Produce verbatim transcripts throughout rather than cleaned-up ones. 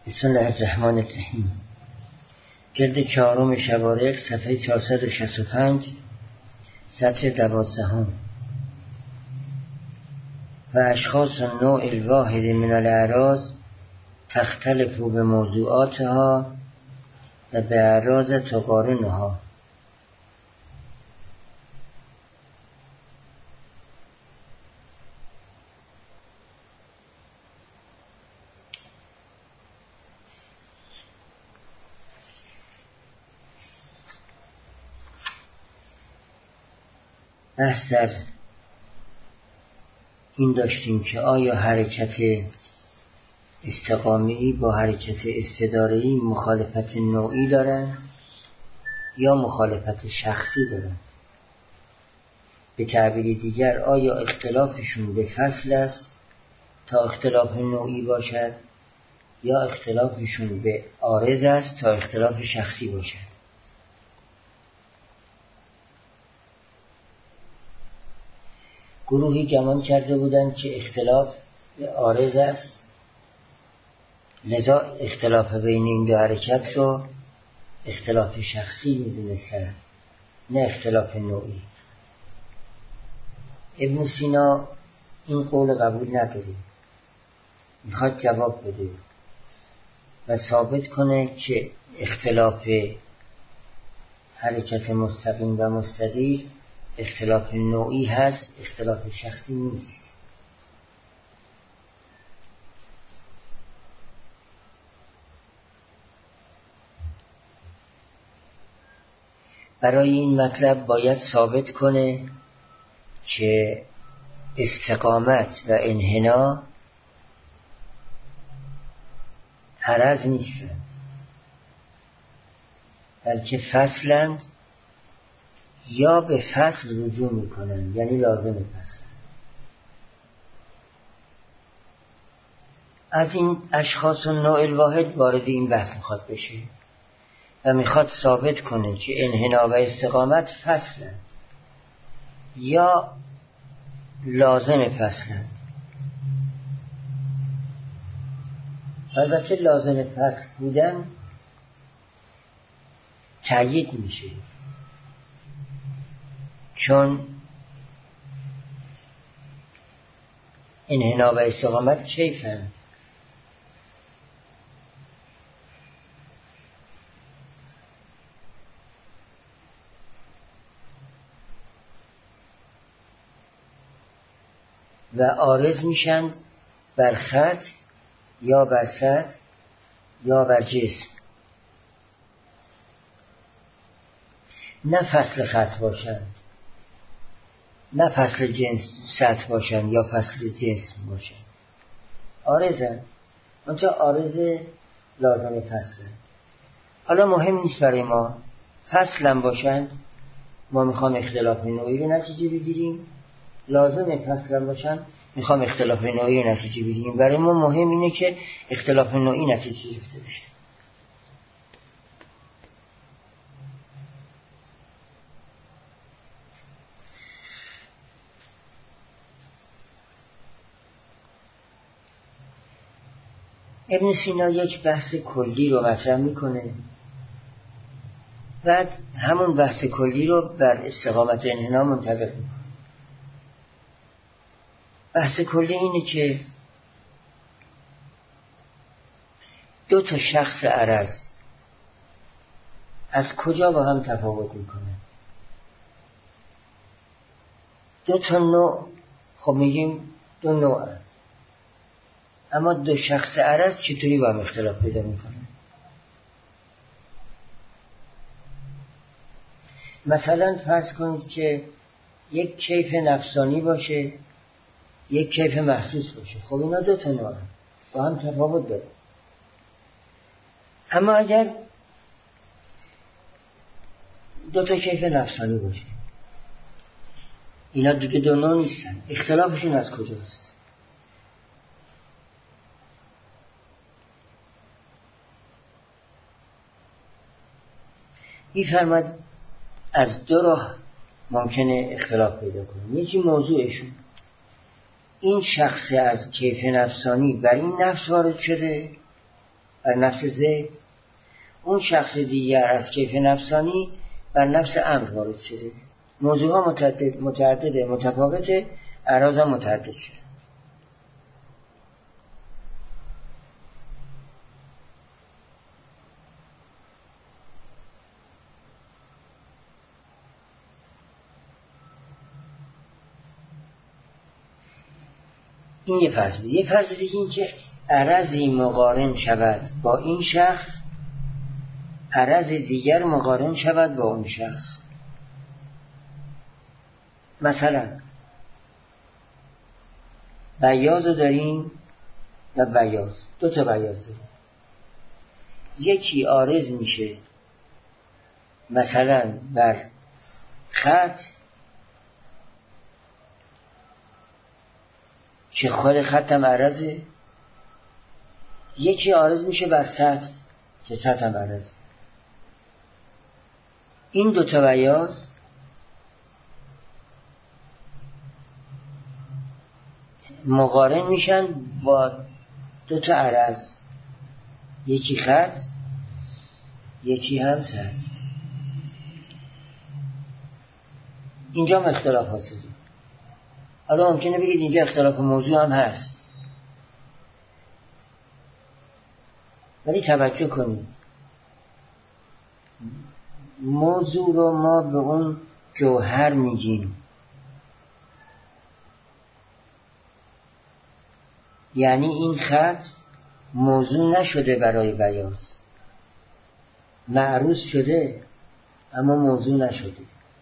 بسم الله الرحمن الرحیم. جلد چهارم شوارق صفحه چهارصد و شصت و پنج سطر دوازدهم. و اشخاص النوع الواحد من الاعراض تختلف به موضوعاتها و به اعراض تقارنها. بحث در این داشتیم که آیا حرکت استقامی با حرکت استداره‌ای مخالفت نوعی دارن یا مخالفت شخصی دارن. به تعبیر دیگر آیا اختلافشون به فصل است تا اختلاف نوعی باشد یا اختلافشون به عارض است تا اختلاف شخصی باشد. گروهی گمان کرده بودند که اختلاف عارض است، لذا اختلاف بین این دو حرکت رو اختلاف شخصی می‌دونستند، نه اختلاف نوعی. ابن سینا این قول قبول نداره، میخواد جواب بده و ثابت کنه که اختلاف حرکت مستقیم و مستدیر اختلاف نوعی هست، اختلاف شخصی نیست. برای این مطلب باید ثابت کنه که استقامت و انحنا عرض نیستند، بلکه فصلند یا به فصل رجوع میکنن، یعنی لازم فصل. از این اشخاص و نوع الواحد وارد این بحث میخواد بشه و میخواد ثابت کنه که انحنا و استقامت فصلند یا لازم فصلند. البته لازم فصل بودن تأیید میشه، چون انحنا و استقامت کیفند. و عارض میشن بر خط یا بر سطح یا بر جسم، نه فصل خط باشن، نه فصل جنس سطح باشن یا فصل جسم باشن. عارضن، اونجا عارض لازم فصل. حالا مهم نیست برای ما فصلن باشن، ما میخوام اختلاف نوعی رو نتیجه بگیریم، لازم فصلن باشن میخوام اختلاف نوعی رو نتیجه بگیریم. برای ما مهم اینه که اختلاف نوعی نتیجه گرفته بشه. ابن سینا یک بحث کلی رو مطرح میکنه، بعد همون بحث کلی رو بر استقامت انحنا منطبق میکنه. بحث کلی اینه که دو تا شخص عرض از کجا با هم تفاوت میکنه؟ دو تا نوع، خب میگیم دو نوع، اما دو شخص عرض چطوری با هم اختلاف پیدا میکنه؟ مثلا فرض کنید که یک کیف نفسانی باشه، یک کیف محسوس باشه. خب اینا دو تا نوع با هم تفاوت داره. اما اگر دو تا کیف نفسانی باشه، اینا دیگه دو نوع نیستن. اختلافشون از کجاست؟ می‌فرماد از دو راه ممکنه اختلاف پیدا کنه. یکی موضوعشون، این شخص از کیف نفسانی بر این نفس وارد شده، بر نفس زید، اون شخص دیگر از کیف نفسانی بر نفس امر وارد شده. موضوع ها متعدد متعدده متفاوته، اعراض هم متعدد شده. این یه فرض بود. یه فرض دیگه این که عرضی مقارن شود با این شخص، عرض دیگر مقارن شود با اون شخص. مثلا بیاض رو داریم و بیاض، دو تا بیاض داریم، یکی عارض میشه مثلا بر خط که خود خطم عرضه، یکی عارض میشه بر سطح که سطحم عرضه. این دوتا بیاض مقارن میشن با دوتا عرض، یکی خط یکی هم سطح. اینجا هم اختلاف حاصله. حالا ممکنه بگید اینجا اختلاف موضوع هم هست، ولی توجه کنید موضوع رو ما به اون جوهر میگیم، یعنی این خط موضوع نشده برای بیاض، معروض شده اما موضوع نشده.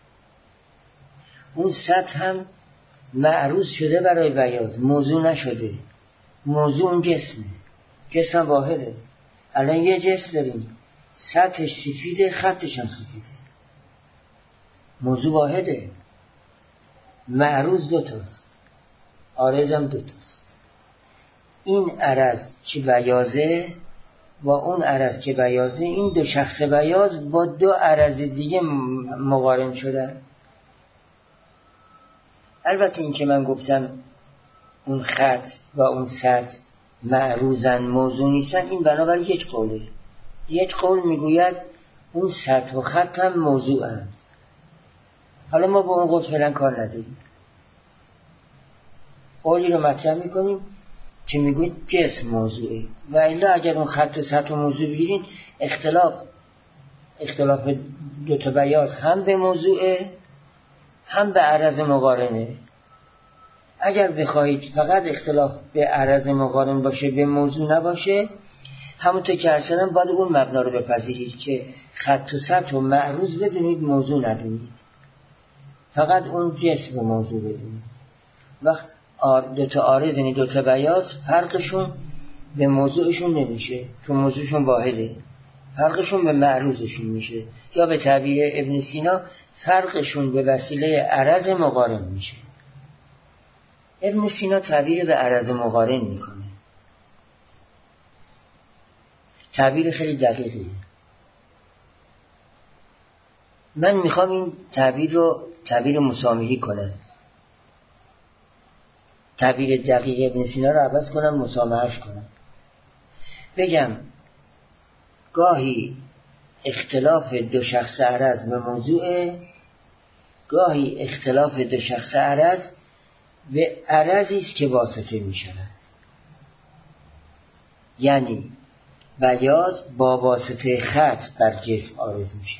اون سطح هم معروض شده برای بیاض، موضوع نشده. موضوع اون جسمه، جسم واحده. الان یه جسم داریم، سطحش سفیده، خطش هم سفیده، موضوع واحده. معروض دوتاست، عارض هم دوتاست. این عرض که بیاضه با اون عرض که بیاضه، این دو شخص بیاض با دو عرض دیگه مقارن شدن. البته این که من گفتم اون خط و اون سطح معروضن موضوع نیستن، این بنابر یک قوله. یک قول میگوید اون سطح و خط هم موضوعن. حالا ما با اون قول فعلا کار نداریم، قولی رو مطرح میکنیم که میگوید جسم موضوعه، و الا اگر اون خط و سطح و موضوع بگیرین اختلاف اختلاف دوتا بیاض هم به موضوعه هم به عرض مقارنه. اگر بخواهید فقط اختلاف به عرض مقارن باشه به موضوع نباشه، همونطور که اصلا باید اون مبنا رو بپذیرید که خط و سطح و معروض بدونید، موضوع ندونید، فقط اون جسم و موضوع بدونید. وقت دوتا عارض یعنی دوتا بیاض فرقشون به موضوعشون نمیشه، چون موضوعشون واحده، فرقشون به معروضشون میشه، یا به تعبیر ابن سینا فرقشون به وسیله عرض مقارن میشه. ابن سینا تعبیر به عرض مقارن میکنه، تعبیر خیلی دقیقیه. من میخوام این تعبیر رو تعبیر مسامحی کنم، تعبیر دقیق ابن سینا رو عوض کنم، مسامحه‌اش کنم. بگم گاهی اختلاف دو شخص عرض به موضوع، گاهی اختلاف دو شخص عرض به عرضی است که واسطه می شود. یعنی بیاض با واسطه خط بر جسم عارض میشه،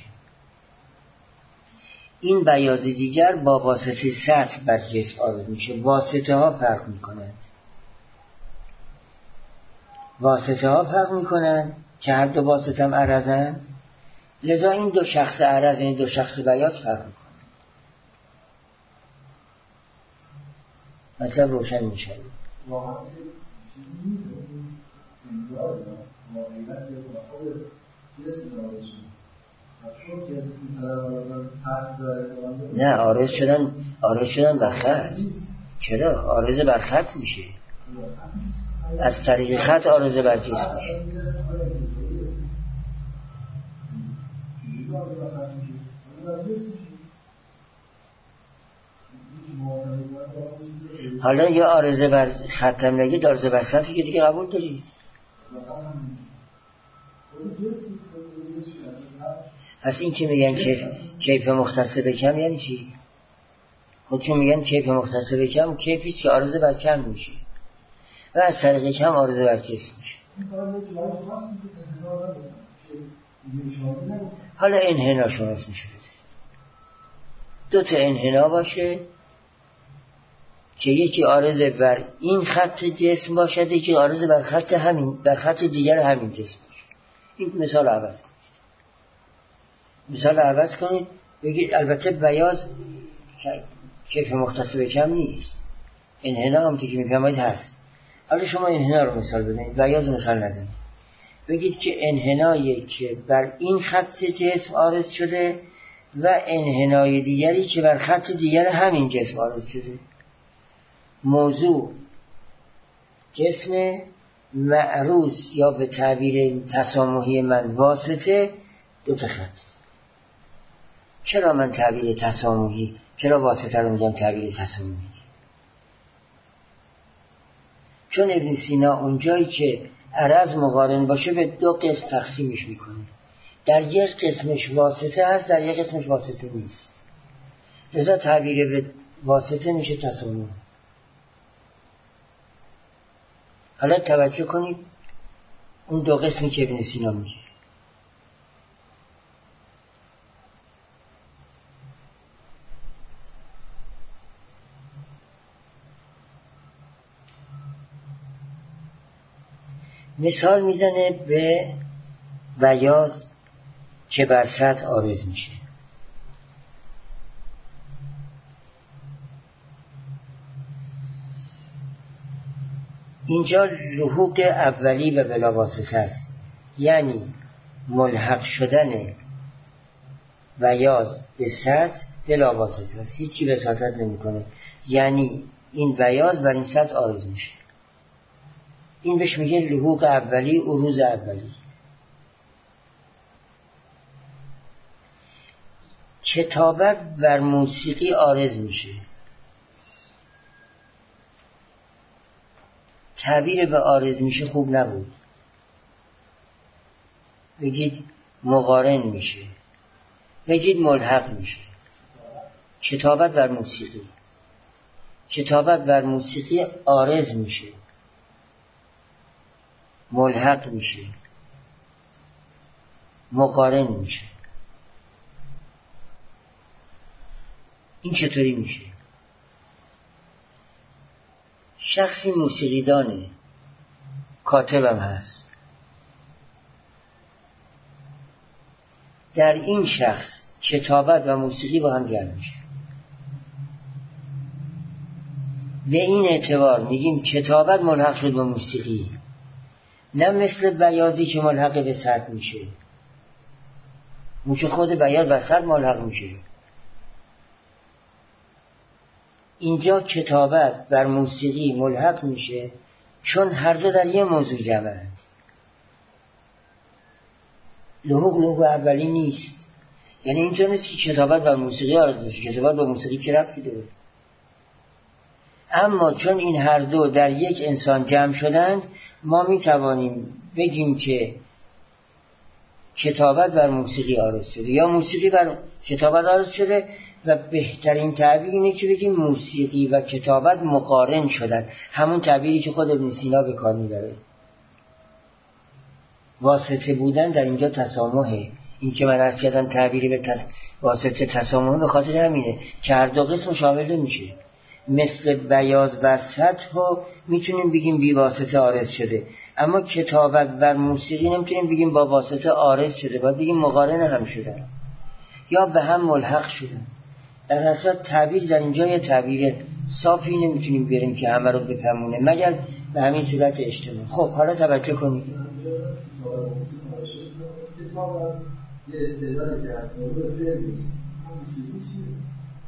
این بیاض دیگر با واسطه سطح بر جسم عارض میشه. واسطه ها فرق میکنند، واسطه ها فرق میکنند که هر دو واسطه هم عرضند، لذا این دو شخص عرض، این دو شخص بیاض فرق میکنند. مطلب روشن میشه. نه، عارض شدن عارض شدن بر خط. چرا؟ عارض بر خط میشه، از طریق خط عارض بر جسم میشه. حالا یا عارضه بر ختم نگید، عارضه بر سطحی که دیگه قبول دارید. پس این که میگن کیف کیف مختص به کم یعنی چی؟ خودشون میگن کیف مختص به کم کیفیست که عارض بر کم میشه و از طریق کم عارض بر جسم میشه. حالا انحنا شما اسم میشه دو تا انحنا باشه که یکی عارض بر این خط جسم باشد، یکی عارض بر خط همین بر خط دیگر همین جسم باشه. این مثال عوض کنید. مثال عوض کنید بگید البته بیاض کیف مختص به کم نیست، انحنا هم که میفهمید هست. حالا شما انحنا رو مثال بزنید، بیاض مثال نزنید. بگید که انحنایی که بر این خط جسم عارض شده و انحنای دیگری که بر خط دیگر همین جسم عارض شده. موضوع جسم معروض یا به تعبیر تسامحی من واسطه دو تا خط. چرا من تعبیر تسامحی، چرا واسطه رو میگم تعبیر تسامحی؟ چون ابن سینا اونجایی که عرض مقارن باشه به دو قسم تقسیمش میکنه. در یک قسمش واسطه هست، در یک قسمش واسطه نیست. لذا تعبیر به واسطه میشه تسامح. حالا توجه کنید اون دو قسمی که ابن سینا میگه. مثال میزنه به بیاض که بر سطح عارض میشه. اینجا لحوق اولی و بلا واسطه است، یعنی ملحق شدن بیاض به سطح بلا واسطه است، هیچی وساطت نمیکنه. یعنی این بیاض بر این سطح عارض میشه. این بهش میگه لحوق اولی، عروض اولی. کتابت بر موسیقی عارض میشه. تعبیر به عارض میشه خوب نبود، بگید مقارن میشه، بگید ملحق میشه. کتابت بر موسیقی، کتابت بر موسیقی عارض میشه، ملحق میشه، مقارن میشه. این چطوری میشه؟ شخصی موسیقیدانه، کاتبم هست. در این شخص کتابت و موسیقی با هم جمع میشه. به این اعتبار میگیم کتابت ملحق شد به موسیقی، نه مثل بیاضی که ملحق به سطح میشه. اون که خود بیاض به سطح ملحق میشه. اینجا کتابت بر موسیقی ملحق میشه چون هر دو در یه موضوع جمعند. لحوق لحوق اولی نیست. یعنی اینجا نیست که کتابت بر موسیقی عارض بشه، کتابت بر موسیقی چه ربطی داره؟ اما چون این هر دو در یک انسان جمع شدند، ما میتوانیم بگیم که کتابت بر موسیقی عارض شده یا موسیقی بر کتابت عارض شده، و بهترین تعبیر اینه که بگیم موسیقی و کتابت مقارن شدن، همون تعبیری که خود ابن سینا به کار میبره. واسطه بودن در اینجا تسامحه. این که من عرض کردم تعبیری به تس... واسطه تسامحه به خاطر همینه که هر دو قسم شامل میشه. مثل بیاض بر سطح ها میتونیم بگیم بی واسطه عارض شده، اما کتابت بر موسیقی نمیتونیم بگیم با واسطه عارض شده، باید بگیم مقارن هم شدن یا به هم ملحق شدن. در اصل تعبیر در اینجا یه تعبیر صافی نمیتونیم بیاریم که همه رو بفهمونه مگر به همین صورت اجتماع. خب حالا توجه کنید. یه استعدادی که از موضوع فعل نیست. موسیقی چیه؟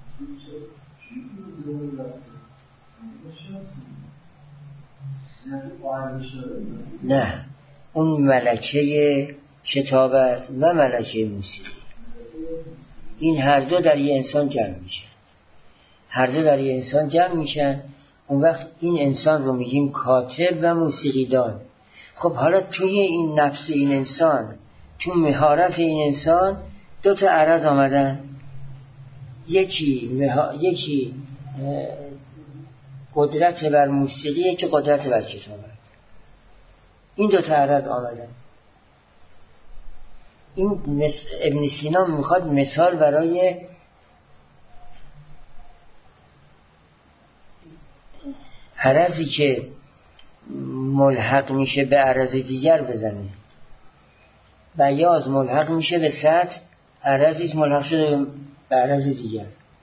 نه، اون ملکه کتابت و ملکه موسیقی، این هر دو در یه انسان جمع میشن. هر دو در یه انسان جمع میشن. اون وقت این انسان رو میگیم کاتب و موسیقیدان. خب حالا توی این نفس این انسان، تو مهارت این انسان دو تا عرض آمدن، یکی مها... یکی قدرت بر موسیقی، یکی قدرت بر کتابت. این دو تا عرض آمدن. این مس... ابن سینا میخواد مثال برای عرضی که ملحق میشه به عرض دیگر بزنه. بیاض ملحق میشه به سطح، عرضی ملحق شده به عرض دیگر.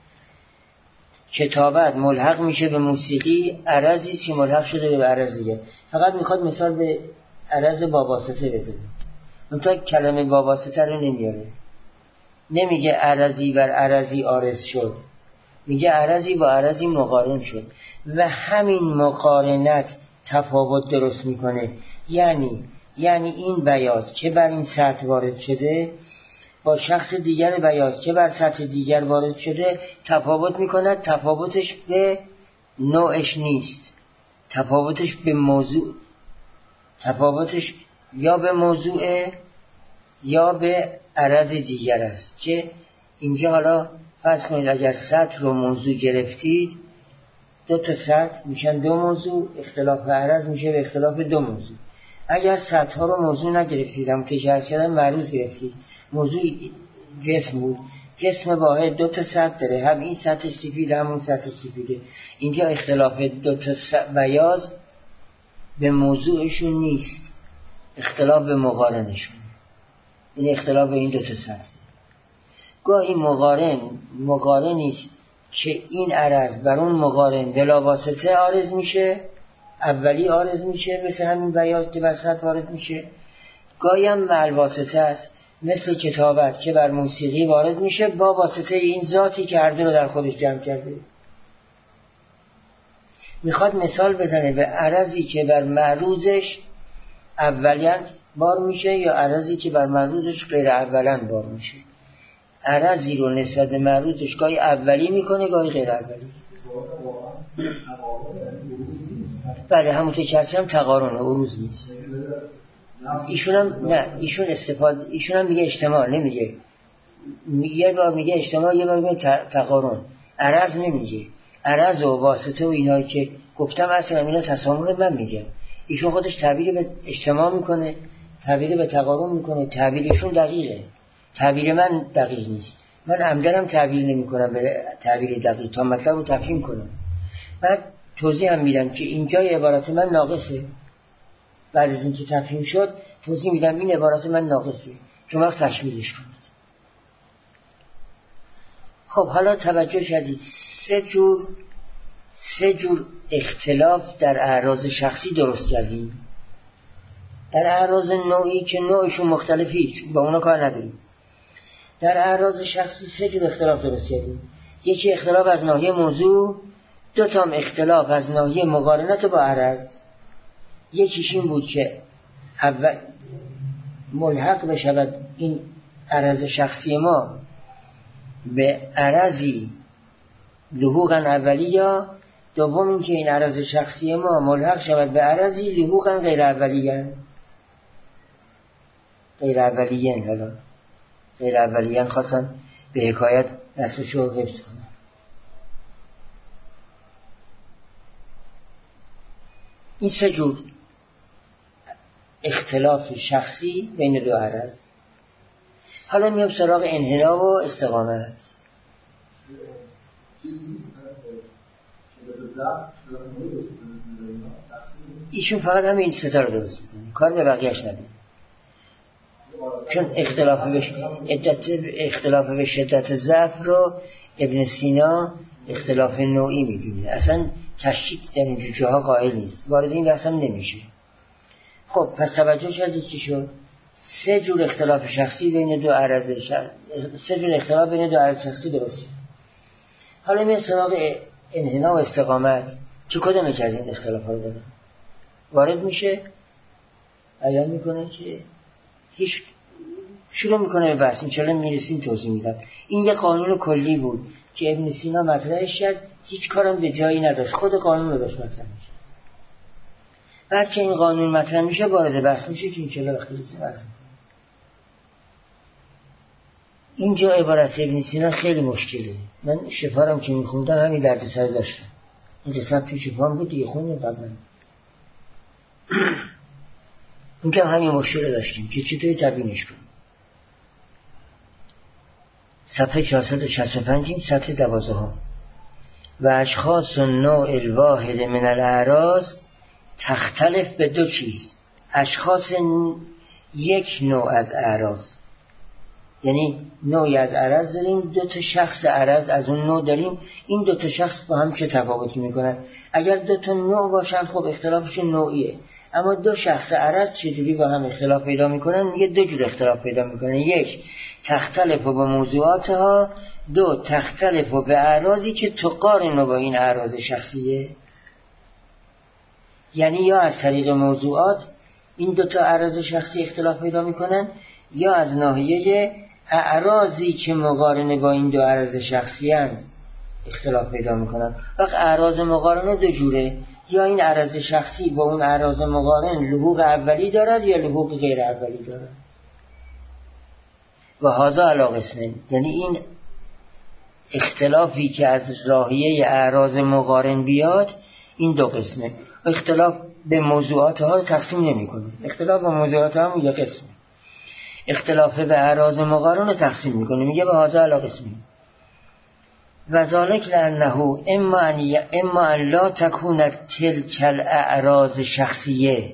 کتابت ملحق میشه به موسیقی، عرضی که ملحق شده به عرض دیگر. فقط میخواد مثال به عرض باباسطه بزنه. منتها کلمه باباسطه رو نمیاره. نمیگه عرضی بر عرضی عارض شد، میگه عرضی با عرضی مقارن شد و همین مقارنت تفاوت درست میکنه. یعنی یعنی این بیاض که بر این سطح وارد شده با شخص دیگر بیاض که بر سطح دیگر وارد شده تفاوت میکند. تفاوتش به نوعش نیست، تفاوتش به موضوع، تفاوتش یا به موضوع یا به عرض دیگر است. که اینجا حالا فرض کنید اگر سطح رو موضوع گرفتید، دو تا سطح میشن دو موضوع، اختلاف عرض میشه به اختلاف دو موضوع. اگر سطح ها رو موضوع نگرفتید، هم که جهت کردن معروض گرفتید، موضوع جسم بود، جسم واحد دو تا سطح داره، هم این سطح سفید هم اون سطح سفیده. اینجا اختلاف دو تا بیاض به موضوعشون نیست، اختلاف به مقارنشون. این اختلاف به این دو تا سطح. گاهی مقارن مقارنی است که این عرض بر اون مقارن بلا واسطه عارض میشه، اولی عارض میشه مثل همین بیاض که بر سطح وارد میشه. گاهی هم مع واسطه است مثل کتابت که بر موسیقی وارد میشه با واسطه این ذاتی که هر دو رو در خودش جمع کرده. میخواد مثال بزنه به عرضی که بر معروضش اولیاً بار میشه یا عرضی که بر معروضش غیر اولاً بار میشه. عرضی رو نسبت به معروضش گاهی اولی میکنه گاهی غیر اولی. بله همونطور چرچه هم تقارن عروض نیست. ایشون هم نه، ایشون استفاده، ایشون هم میگه اجتماع، نمیگه یه بار میگه اجتماع یه بار میگه تقارن. عرض نمیگه، عرض و واسطه و اینا که گفتم اصلا اینا تسامح من میگم. ایشون خودش تعبیر به اجتماع میکنه، تعبیر به تقارن میکنه. تعبیرشون دقیقه، تعبیر من دقیق نیست. من عمدنم تعبیر نمی کنم به تعبیر دقیق تا مطلب رو تفهیم کنم. بعد توضیح هم میدم که اینجای عبارت من ناقصه. بعد از اینکه تفهیم شد توضیح میدم این عبارت من ناقصه، شما تشمیلش کنید. خب حالا توجه کردید سه جور سه جور اختلاف در اعراض شخصی درست کردیم. در اعراض نوعی که نوعشون مختلفی با اونا کار نداریم. در اعراض شخصی سه جور اختلاف درست کردیم. یکی اختلاف از ناحیه موضوع، دو تا اختلاف از ناحیه مقارنت با عرض. یکیش این بود که اول ملحق بشود این عرض شخصی ما به عرضی لحوقا اولی، یا دوم این که این عرض شخصی ما ملحق شود به عرضی لحوقا غیر اولیه. غیر اولیه حالا غیر اولیه خواستن به حکایت نصفش رو حفظ کنن. این سه جور اختلاف شخصی بین دو عرض. حالا میام سراغ انحنا و استقامت. ایشون فقط همین ستا رو درست میکنه، کار به بقیهش نداره. چون اختلاف به شدت اختلاف به شدت ضعف رو ابن سینا اختلاف نوعی میدونه، اصلا تشکیک در این جاها قائل نیست، وارد این بحث هم نمیشه. خب پس توجه کردید چی شد؟ سه جور اختلاف شخصی بین دو عرض شخص... سه جور اختلاف بین دو عرض شخصی درست شد. حالا میاد سراغ انحنا و استقامت. چه کدوم که از این اختلافات رو داره وارد میشه، بیان میکنه که هیچ شروع میکنه به بحث. انشالله میرسیم توضیح میدم. این یه قانون کلی بود که ابن سینا مطرحش کرد، هیچ کارم به جایی نداشت، خود قانون رو داشت مطرح میشه. بعد که این قانون مطرح میشه وارد بحث میشه که انشالله وقتی رسیم بحث میکنه. اینجا عبارت ابن سینا خیلی مشکله. من شفارم که میخوندم همین درد سر داشتم. این قسمت تو شفام بود دیگه خوندیم قبلا. اینجا همین مشکل داشتیم که چطوری تبیینش کنیم. صفحه چهارصد و شصت و پنج صفحه دوازده. و اشخاص نوع الواحد من الاعراض تختلف به دو چیز. اشخاص یک نوع از اعراض، یعنی نوعی از عرض داریم، دو تا شخص عرض از اون نوع داریم. این دو تا شخص با هم چه تفاوتی میکنن؟ اگر دو تا نوع باشن خب اختلافشون نوعیه، اما دو شخص عرض چجوری با هم اختلاف پیدا میکنن؟ میگه دو جور اختلاف پیدا میکنن. یک، تختلف به موضوعاتها، دو تختلف به اعراضی که تقارن با این اعراض شخصیه. یعنی یا از طریق موضوعات این دو تا اعراض شخصی اختلاف پیدا میکنن، یا از ناحیه اعراضی که مقارنه با این دو اعراض شخصی هستند اختلاف پیدا میکنن. وقت اعراض مقارنه دو جوره، یا این اعراض شخصی با اون اعراض مقارن لحوق اولی دارد یا لحوق غیر اولی دارد. و هذا علی قسمین، یعنی این اختلافی که از ناحیه اعراض مقارن بیاد این دو قسمه. اختلاف به موضوعات ها تقسیم نمی کنه. اختلاف به موضوعات ها هم یک قسمه. اختلاف به اعراض مقارن تقسیم میکنه، میگه به هذا علی قسمین. و ذالک لانه اما ان اما ان لا تکون تلک الاعراض شخصیه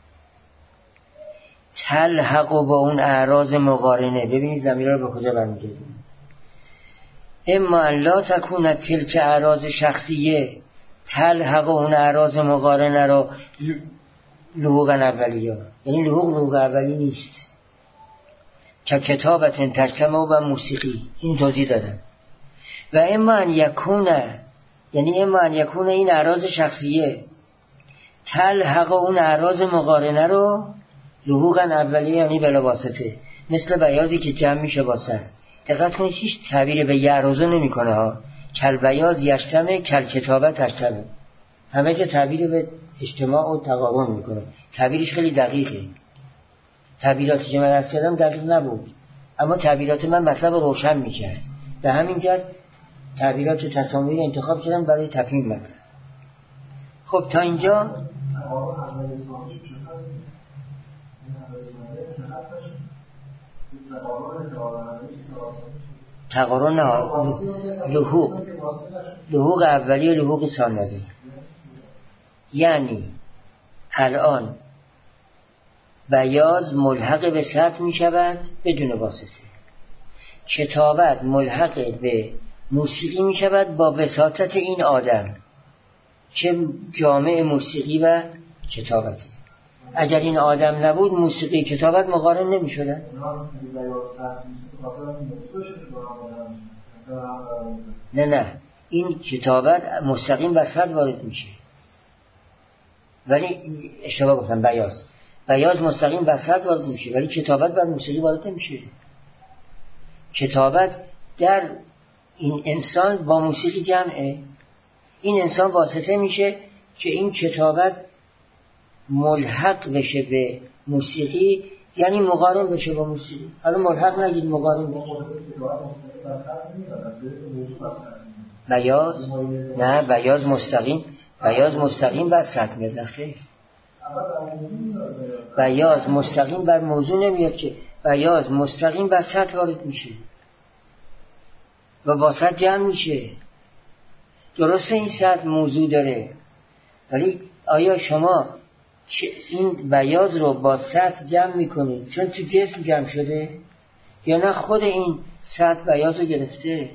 تلحق با اون اعراض مقارنه. ببینید ضمیر رو به کجا برمیگردیم. اما ان لا تکون تلک اعراض شخصیه تلحق اون اعراض مقارنه رو لحوقا اولیه، یعنی لحوق لحوق اولی نیست. که کتابت تجتمع و موسیقی، این توضیح دادن. و اما ان یکونه، یعنی اما ان یکونه این اعراض شخصیه تلحق اون اعراض مقارنه رو لحوقا اولیه، یعنی بلا واسطه، مثل بیاضی که جمع میشه با سر. دقت کنید هیچ تعبیر به یعرضه نمی کنه ها. کل بیاض یشتمه کل کتابت تجتمع، همه که تعبیر به اجتماع و تقابل میکنه. تعبیرش خیلی دقیقه. تعبیراتی که من عرض کردم دقیق نبود، اما تعبیرات من مطلب روشن میکرد. به همین جهت تعبیرات تصاویر انتخاب کردم برای تفهیم مطلب. خب تا اینجا تقارن لحوق لحوق اولی و لحوق ثانوی. یعنی الان بیاض ملحق به سطح می شود بدون واسطه، کتابت ملحق به موسیقی می شود با وساطت این آدم که جامع موسیقی و کتابتی. اگر این آدم نبود موسیقی کتابت مقارن نمی شدن. نه نه این کتابت مستقیم بر سطح وارد میشه، ولی اشتباه گفتم. بیاض بیاض مستقیم بر سطح وارد میشه، ولی کتابت بر موسیقی وارد نمیشه. کتابت در این انسان با موسیقی جمعه. این انسان واسطه میشه که این کتابت ملحق بشه به موسیقی، یعنی مقارن بشه با موسیقی. حالا ملحق نگید، مقارن بشه. بیاض نه بیاض مستقیم بیاض مستقیم بر سطح میاد. خیر، بیاض مستقیم بر موضوع نمیاد که، بیاض مستقیم بر سطح وارد میشه و با سطح جمع میشه. درسته این سطح موضوع داره، ولی آیا شما این بیاض رو با سطح جمع میکنید چون تو جسم جمع شده، یا نه خود این سطح بیاض رو گرفته؟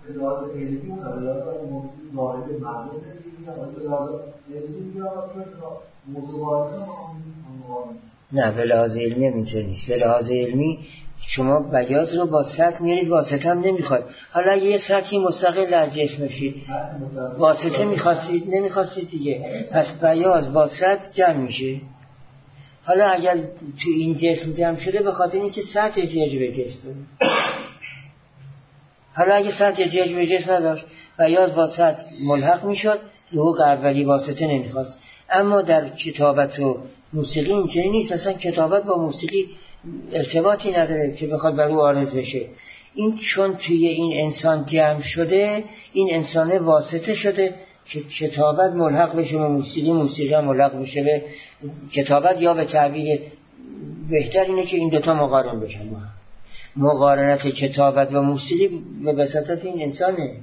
نه به لحاظ علمی هم اینطور نیست. به لحاظ علمی شما بیاض رو با سطح میارید، واسطه هم نمیخواد. حالا اگه یه سطحی مستقل در جسم بشید واسطه میخواستید، نمیخواستید دیگه، پس بیاض با سطح جمع میشه. حالا اگر تو این جسم جمع شده به خاطر اینکه سطح احتیاج به جسم داره. حالا اگه سطح احتیاج به جسم نداشت بیاض با سطح ملحق میشد، لحوق اولی واسطه نمیخواست. اما در کتابت و موسیقی اینجوری نیست. اصلا کتابت با موسیقی ارتباطی نداره که بخواد بر او عارض بشه. این چون توی این انسان جمع شده، این انسان واسطه شده که کتابت ملحق بشه به موسیقی، موسیقی هم ملحق بشه به کتابت، یا به تعبیر بهتر اینه که این دوتا مقارن بشن. مقارنت کتابت و موسیقی به وساطت این انسانه.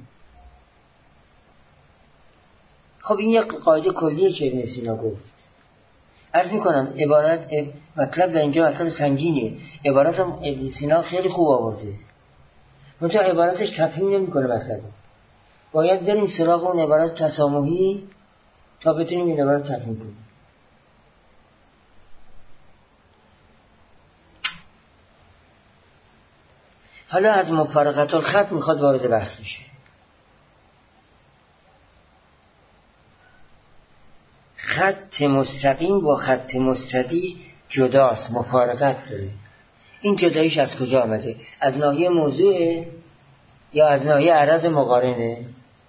خب این یک قاعده کلیه که ابن سینا گفت. عرض میکنم عبارت مطلب در اینجا مطلب سنگینه. عبارت هم ابن سینا خیلی خوب آورده، منتها عبارتش تفهیم نمیکنه مطلب. باید بریم سراغ اون عبارت تسامحی تا بتونیم این عبارت تفهیم کنیم. حالا از مفارقت الخط میخواد وارد بحث بشه. خط مستقیم با خط مستدیر جداست، مفارقت داره. این جداییش از کجا آمده؟ از ناحیه موضوعه یا از ناحیه عرض مقارنه؟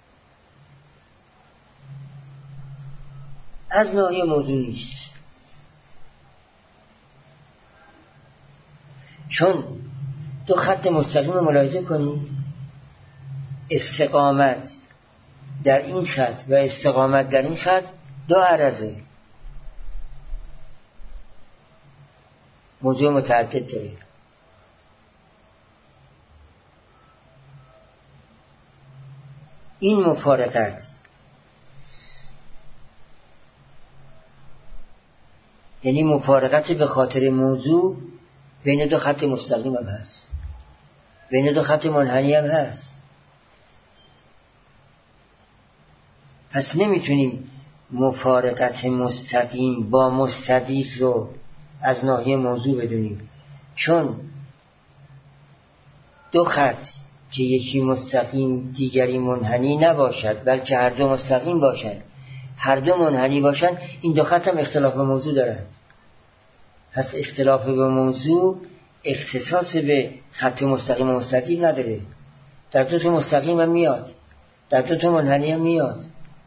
از ناحیه موضوع نیست، چون دو خط مستقیم رو ملاحظه کنید. استقامت در این خط و استقامت در این خط دو عرضه، موضوع متعدد داره. این مفارقت یعنی مفارقت به خاطر موضوع بین دو خط مستقیم هم هست، بین دو خط منحنی هم هست. پس نمیتونیم مفارقت مستقیم با مستدیر رو از ناحیه موضوع بدونیم، چون دو خط که یکی مستقیم دیگری منحنی نباشد، بلکه هر دو مستقیم باشند، هر دو منحنی باشند، این دو خط هم اختلاف به موضوع دارند. پس اختلاف به موضوع اختصاص به خط مستقیم و مستدیر نداره. در دو تا مستقیم هم میاد، در دو تا منحنی هم میاد.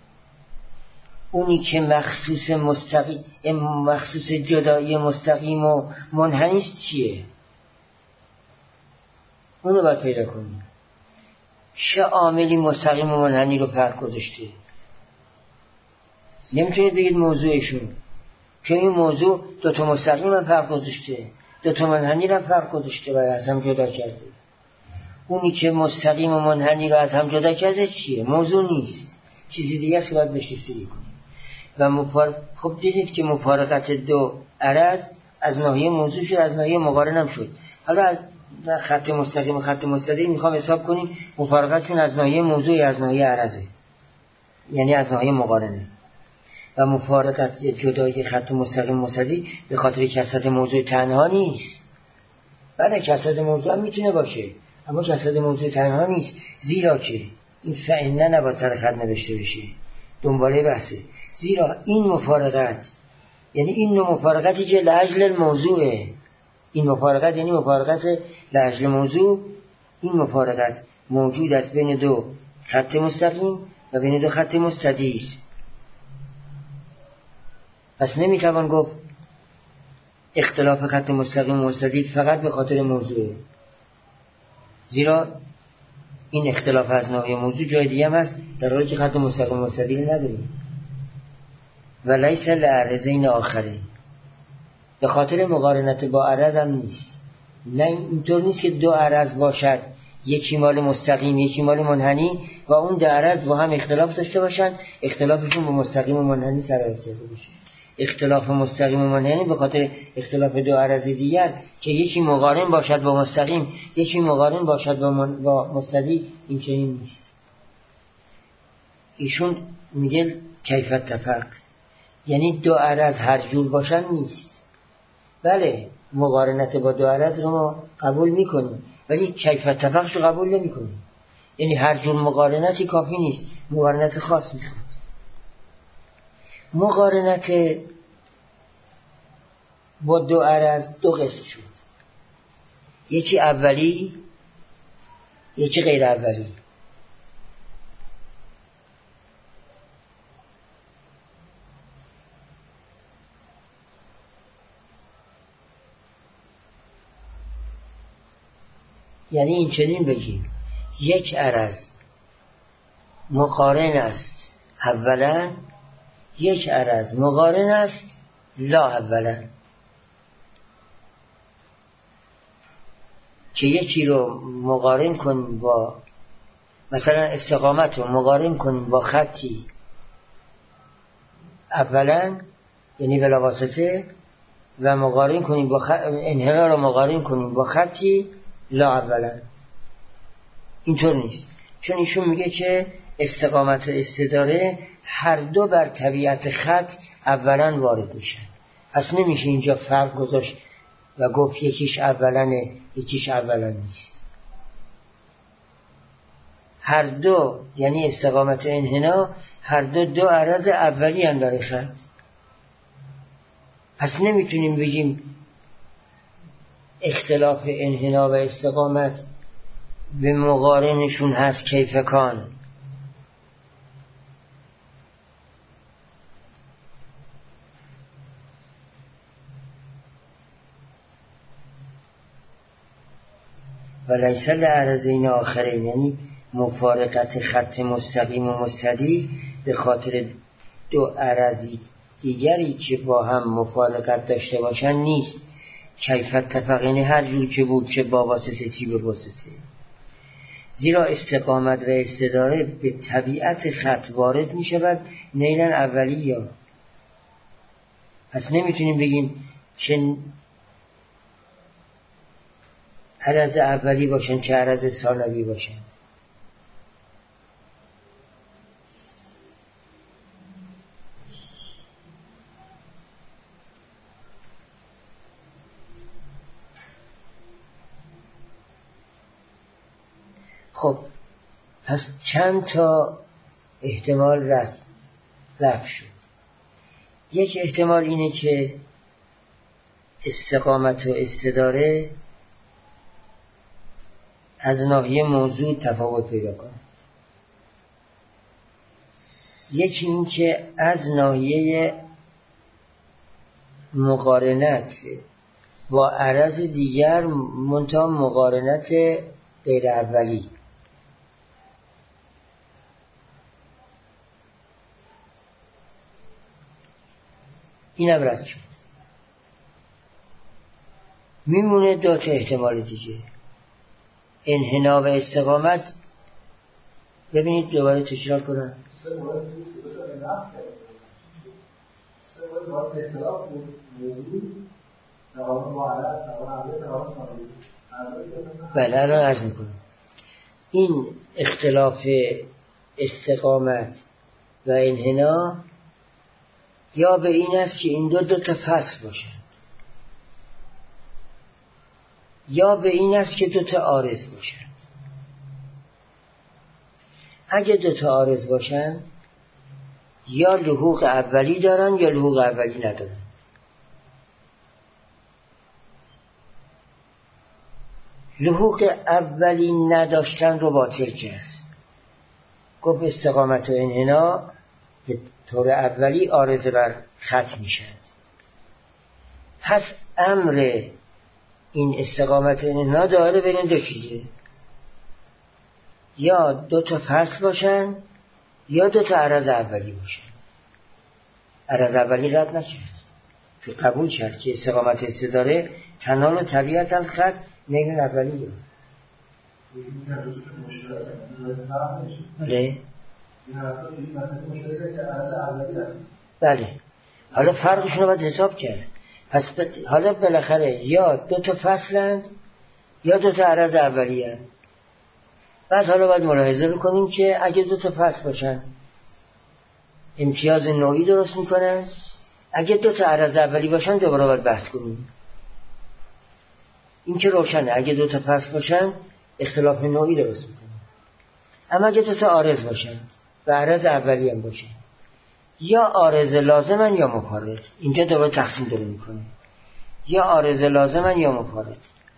اونی که مخصوص مستقیم، مخصوص جدایی مستقیم و منحنی است چیه؟ اونو باید پیدا کنیم. چه عاملی مستقیم و منحنی رو فرق گذاشته؟ نمیتونید بگید موضوعشون، که این موضوع دو تا مستقیم هم فرق گذاشته، دو تا منحنی هم فرق گذاشته و از هم جدا کرده. اونی که مستقیم و منحنی رو از هم جدا کرده چیه؟ موضوع نیست، چیزی دیگه است که باید بهش رسیدگی کنیم. و مفار... خب دیدید که مفارقت دو عرض از ناحیه موضوع شد، از ناحیه مقارن هم شد. حالا در خط مستقیم و خط مستدیر میخوام حساب کنیم مفارقتشون از ناحیه موضوع از ناحیه عرضه، یعنی از ناحیه مقارنه. و مفارقت جدایی خط مستقیم مستدیر به خاطر کثرت موضوع تنها نیست. بله کثرت موضوع هم میتونه باشه، اما کثرت موضوع تنها نیست، زیرا که این فعلا نباید سر خط نوشته بشه، دنباله بحثه. زیرا این مفارقت یعنی این نوع مفارقتی که لاجل الموضوعه، این مفارقت یعنی مفارقت لاجل موضوع، این مفارقت موجود است بین دو خط مستقیم و بین دو خط مستدیر. پس نمیتوان گفت اختلاف خط مستقیم و مستدیر فقط به خاطر موضوعه، زیرا این اختلاف از ناحیه موضوع جای دیگه هم هست، در حالی که خط مستقیم و مستدیر نداریم. و لیس لعرضین آخرین، به خاطر مقارنت با عرض هم نیست. نه اینطور نیست که دو عرض باشد، یکی مال مستقیم یکی مال منحنی و اون دو عرض با هم اختلاف داشته باشن، اختلافشون با مستقیم و منحنی سر اختلاف بشه. اختلاف مستقیم و منحنی به خاطر اختلاف دو عرض دیگر که یکی مقارن باشد با مستقیم یکی مقارن باشد با, من... با مستدیر، این چنین نیست. ایشون میگه کیف اتفق، یعنی دو عرض هر جور باشن نیست. بله مقارنت با دو عرض رو ما قبول میکنیم، ولی کیف اتفقش رو قبول نمیکنیم. یعنی هر جور مقارنتی کافی نیست، مقارنت خاص میخواد. مقارنت با دو عرض دو قسم شد، یکی اولی یکی غیر اولی. یعنی این چنین بگیم یک عرض مقارن است اولا، یک عرض مقارن است لا اولا. که یکی رو مقارن کنیم با مثلا استقامت رو مقارن کنیم با خطی اولا یعنی بلا واسطه، و مقارن کنیم با خط... انحنا رو مقارن کنیم با خطی لا اولا. اینطور نیست، چون ایشون میگه که استقامت و استداره هر دو بر طبیعت خط اولا وارد میشن. پس نمیشه اینجا فرق گذاشت و گفت یکیش اولانه یکیش اولا نیست. هر دو یعنی استقامت و انحنا هر دو دو عرض اولی هستند برای خط. پس نمیتونیم بگیم اختلاف انحنا و استقامت به مقارنشون هست کیفکان. و لیس لعرضین آخرین یعنی مفارقت خط مستقیم و مستدیر به خاطر دو عرضی دیگری که با هم مفارقت داشته باشن نیست. کیف اتفقین هر جور که بود چه با واسطه چی به واسطه. زیرا استقامت و استداره به طبیعت خط وارد می شود نیلاً اولی یا. پس نمیتونیم بگیم چه عرض اولی باشن چه عرض ثانوی باشن. خب پس چند تا احتمال رفت رفت شد. یک احتمال اینه که استقامت و استداره از ناحیه موضوع تفاوت پیدا کنه. یکی این که از ناحیه مقارنت با عرض دیگر منتها مقارنت غیر اولی. این هم رد شد. میمونه دو تا احتمال دیگه، انحنا و استقامت. ببینید دوباره تکرار کنم. سه مورد سه مورد واسه اختلاف موضوع تقابل معرض تقابل عملی تقابل ثانوی. بله الان عرض میکنم این اختلاف استقامت و انحنا یا به این است که این دو دو تا فصل باشند، یا به این است که دو تا عارض باشند. اگه دو تا عارض باشند یا لحوق اولی دارن یا لحوق اولی ندارن. لحوق اولی نداشتن رو باطل کرد. گفت استقامت و انحنا به طور اولی عارض بر خط میشن. پس امر این استقامت و انحنا داره بین دو چیزه، یا دو تا فصل باشن یا دو تا عرض اولی باشن. عرض اولی رد نکرد، تو قبول کرد که استقامت استداره تنال و طبیعت الخط نیل اولی داره. بله بله حالا فرقشون رو باید حساب کرد. پس ب... حالا بالاخره یا دو تا فصلند یا دو تا عرض اولی هست. بعد حالا باید ملاحظه بکنیم که اگه دو تا فصل باشن امتیاز نوعی درست میکنن، اگه دو تا عرض اولی باشن دوباره باید بحث کنیم. این که روشنه، اگه دو تا فصل باشن اختلاف نوعی درست میکنن. اما اگه دو تا عارض باشن و عرض اولی هم باشن، یا عارض لازمن یا مفارق. اینجا دوباره تقسیم داره میکنه، یا عارض لازمن یا مفارق.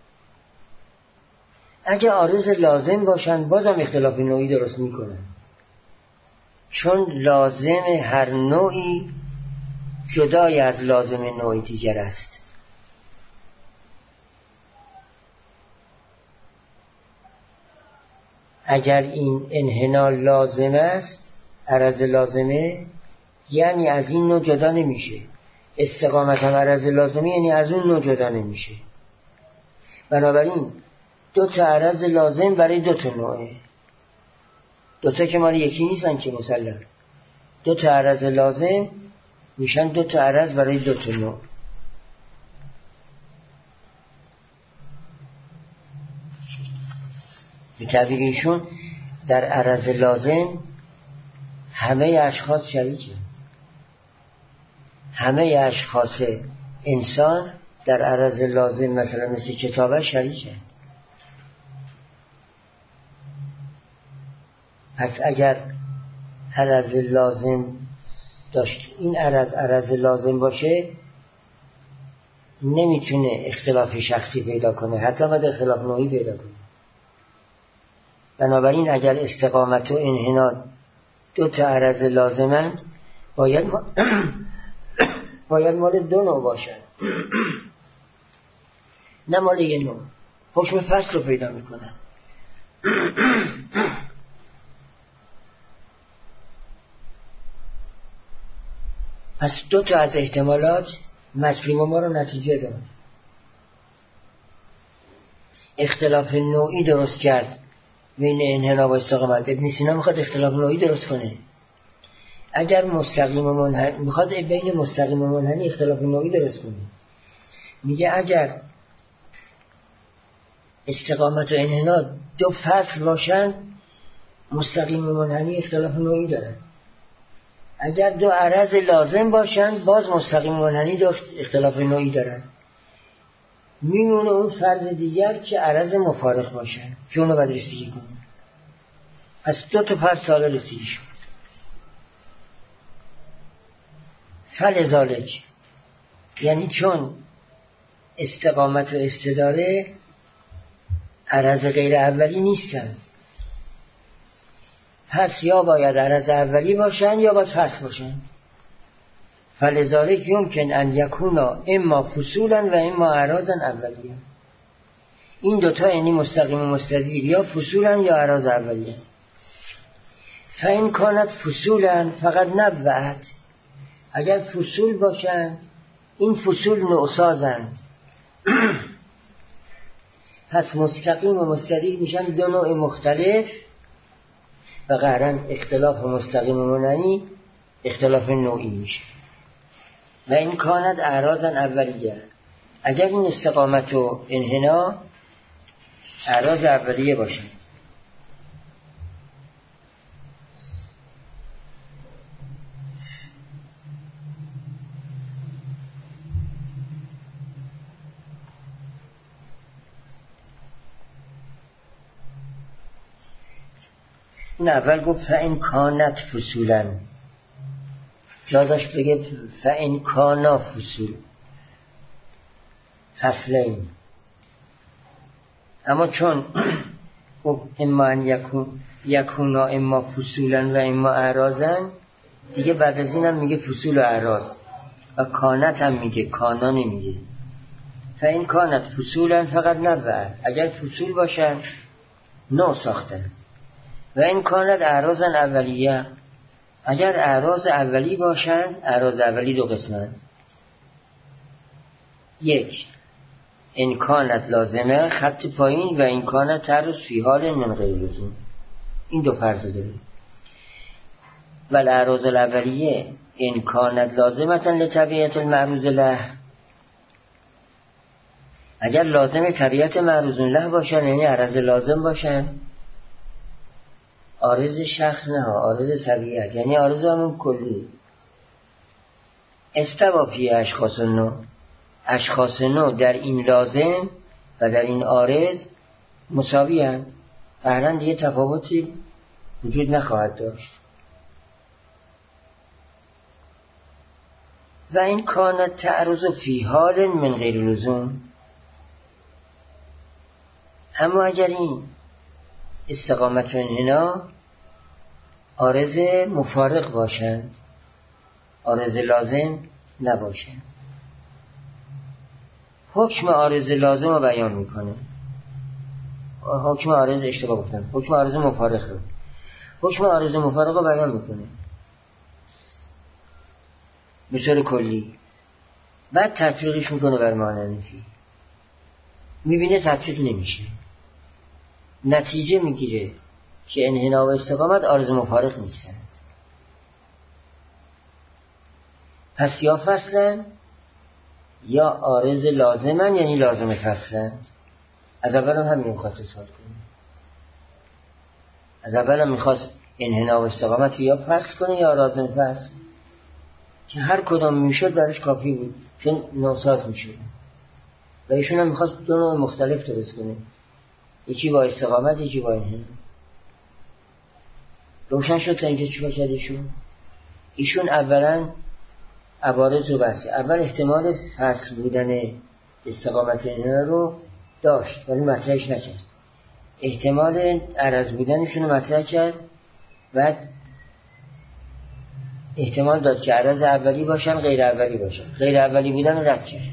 اگه عارض لازم باشن بازم اختلاف نوعی درست میکنن، چون لازم هر نوعی جدای از لازم نوعی دیگر است. اگر این انحنا لازم است، عرض لازمه، یعنی از این نوع جدا نمیشه. استقامت هم عرض لازمه یعنی از اون نوع جدا نمیشه. بنابراین دو تا عرض لازم برای دو تا نوعه. دو تا که مال یکی نیستن که مسلم. دو تا عرض لازم میشن دو تا عرض برای دو تا نوع. به تعبیر ایشون در عرض لازم همه اشخاص شریکه. همه اشخاص انسان در عرض لازم مثلا مثل کتابه شریکه. پس اگر عرض لازم داشت، این عرض عرض لازم باشه، نمیتونه اختلاف شخصی پیدا کنه، حتی باید اختلاف نوعی پیدا کنه. بنابراین اگر استقامت و انحناء دو تا عرض لازمند، باید ما باید مال دو نوع باشن، نه مال یه نوع. حکم فصل رو پیدا میکنن. پس دو تا از احتمالات مطلوب ما رو نتیجه داد. اختلاف نوعی درست کرد بین انحناء و استقامت. ابن سینا میخواد اختلاف نوعی درست کنه. اگر مستقیم و منحنی، میخواد بین مستقیم و منحنی اختلاف نوعی درست کنه. میگه اگر استقامت و انحناء دو فصل باشن، مستقیم و منحنی اختلاف نوعی دارن. اگر دو عرض لازم باشن، باز مستقیم و منحنی دو اختلاف نوعی دارن. میمونه اون فرض دیگر که عرض مفارق باشن که اونو باید رسیدگی کنن. از دو تا فرض تا رسیدگی شد. فلذالک، یعنی چون استقامت و استداره عرض غیر اولی نیستند، پس یا باید عرض اولی باشن یا باید فصل باشن. فلذالک یمکن ان یکونا اما فصولا و اما اعراضا اولیه. این دوتا یعنی مستقیم و مستدیر یا فصولا یا اعراض اولیه. فإن کانت فصولا فقط نبعت، اگر فصول باشند، این فصول نوعسازند. پس مستقیم و مستدیر میشن دو نوع مختلف و قهرن اختلاف مستقیم و منحنی اختلاف نوعی میشه. و این کانت اعراضا اولیه، اگر این استقامت و انحناء اعراض اولیه باشه. این اول گفت فإن کانت فصولا، جا داشت بگه فإن کانا فصول، فصلین. اما چون گفت اما ان یکون یکونا اما فصولا و اما اعراضا، دیگه بعد از این هم میگه فصول و اعراض، و کانت هم میگه، کانا نمیگه. فإن کانت فصولا فقط نبعت، اگر فصول باشن نو ساختن. و این کانت اعراضا اولیه، اگر اعراض اولی باشند، اعراض اولی دو قسمند. یک، این کانت لازمه خط پایین و این کانت تعرض فی حال من غیر لزوم. این دو فرض داره. و الاعراض الاولیه این کانت لازمتا لطبیعت المعروض له، اگر لازم طبیعت معروض له باشن، یعنی عرض لازم باشن، عارض شخص نه، عارض طبیعت، یعنی عارض همون کلی. استوا فی اشخاص نو، اشخاص نو در این لازم و در این عارض مساوی هستند، قهرن دیگه تفاوتی وجود نخواهد داشت. و این کانت تعرض فی حال من غیر لزوم، اما اگر این استقامت و انحناء عارض مفارق باشند، عارض لازم نباشند. حکم عارض لازم رو بیان میکنه. حکم عارض اشتباه گفتم، حکم عارض مفارقه. حکم عارض مفارقه بیان میکنه به طور کلی، بعد تطبیقش میکنه بر معنی نفی، میبینه تطبیق نمیشه، نتیجه میگیره که انحنا و استقامت عارض مفارق نیستند. پس یا فصلن یا عارض لازمن، یعنی لازم فصلن. از اول هم همین میخواست اثبات کنه، از اول هم میخواست انحنا و استقامت یا فصل کنه یا لازم فصل، که هر کدام میشد برش کافی بود، چون نوساز میشد. و ایشون هم میخواست دو نوع مختلف درست کنه، یکی با استقامت یکی با انحنا. روشن شد تا اینجا چیکار کرد ایشون؟ ایشون اولا عبارت رو بسته. اول احتمال فصل بودن استقامت انحنا رو داشت ولی مطرحش نکرد، احتمال عرض بودنشون رو مطرح کرد، بعد احتمال داد که عرض اولی باشن غیر اولی باشن، غیر اولی بودن رو رد کرد،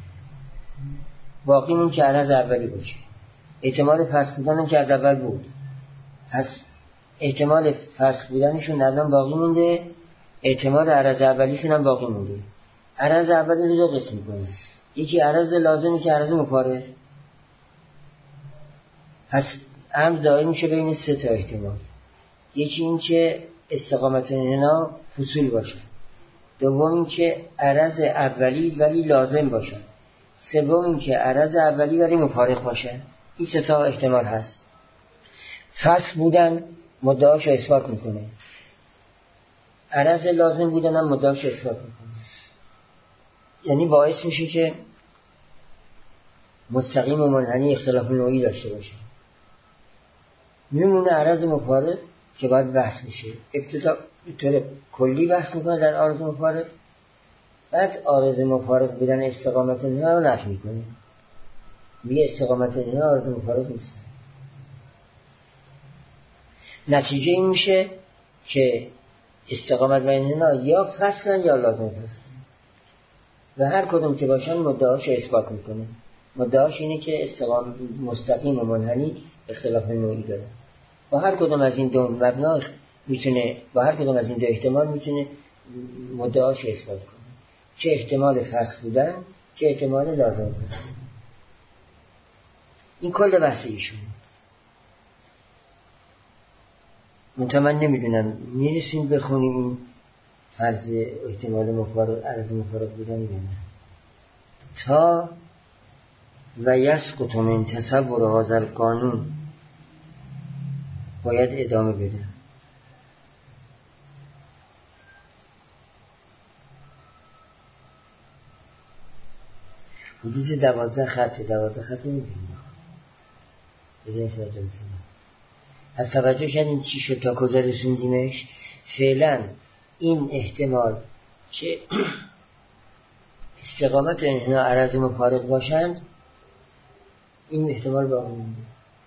باقی مون که عرض اولی باشه. احتمال فصل بودن که از اول بود، پس احتمال فصل بودنشون الان باقی مونده، احتمال عرض اولیشون هم باقی مونده. عرض اولی رو دو قسم می‌کنه، یکی عرض لازمی که عرض مفارق، پس امر دائم میشه بین سه تا احتمال. یکی این که استقامت انحنا فصول باشه، دوم این که عرض اولی ولی لازم باشه، سوم این که عرض اولی ولی مفارق باشه. این سه تا احتمال هست. فصل بودن مدعاش اثبات میکنه، عرض لازم بودن هم مدعاش اثبات میکنه، یعنی باعث میشه که مستقیم و منحنی اختلاف نوعی داشته باشه. میمونه عرض مفارق که باید بحث میشه. ابتدا به طور کلی بحث میکنه در عارض مفارق، بعد عارض مفارق بودن استقامت انحنا رو نفی میکنه، میگه استقامت انحنا عارض مفارق نیست. نتیجه این میشه که استقامت و انحنا یا فصلن یا لازم فصلن، و هر کدوم که باشن مدعاش اثبات میکنه. مدعاش اینه که استقامت مستقیم و منحنی اختلاف نوعی داره. با هر کدوم از این دو مبنا میتونه، با هر کدوم از این دو احتمال میتونه مدعاش اثبات کنه، چه احتمال فصل بودن چه احتمال لازم بودن. این کل بحث ایشونه. منتها من نمیدونم میرسیم بخونیم این فرض احتمال مفارق عرض مفارق بودن یا نه. تا و یسقط من تصور هذا القانون باید ادامه بده. حدود دوازده خط دوازده خط میدونیم بزنید فرد رسیم. از توجه کردیم چی شد تا کجا رسوندیمش. فعلا این احتمال که استقامت انحنا عرض مفارق باشند، این احتمال باقی مونده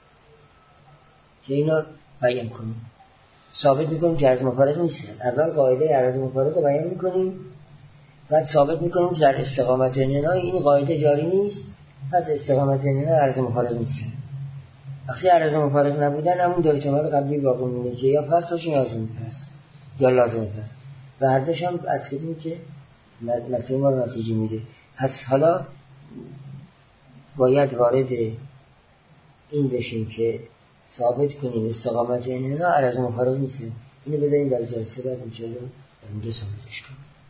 که اینا بیان کنیم، ثابت میکنیم که عرض مفارق نیستن. اول قاعده عرض مفارق رو بیان میکنیم، بعد ثابت میکنیم که در استقامت انحنا این قاعده جاری نیست، پس استقامت انحنا عرض مفارق نیستن. وقتی عرض مفارق نبودن همون دو احتمال قبلی باقی مونده که یا فصل باشه یا لازم فصل یا لازم فصل، و هر دوش هم از کدیم که مفهوم رو نتیجه میده. پس حالا باید وارد این بشیم که ثابت کنیم استقامت انحنا عرض مفارق نیست. اینو بذاریم برای جلسه بعد انشاءالله اینجا ثابتش کنیم.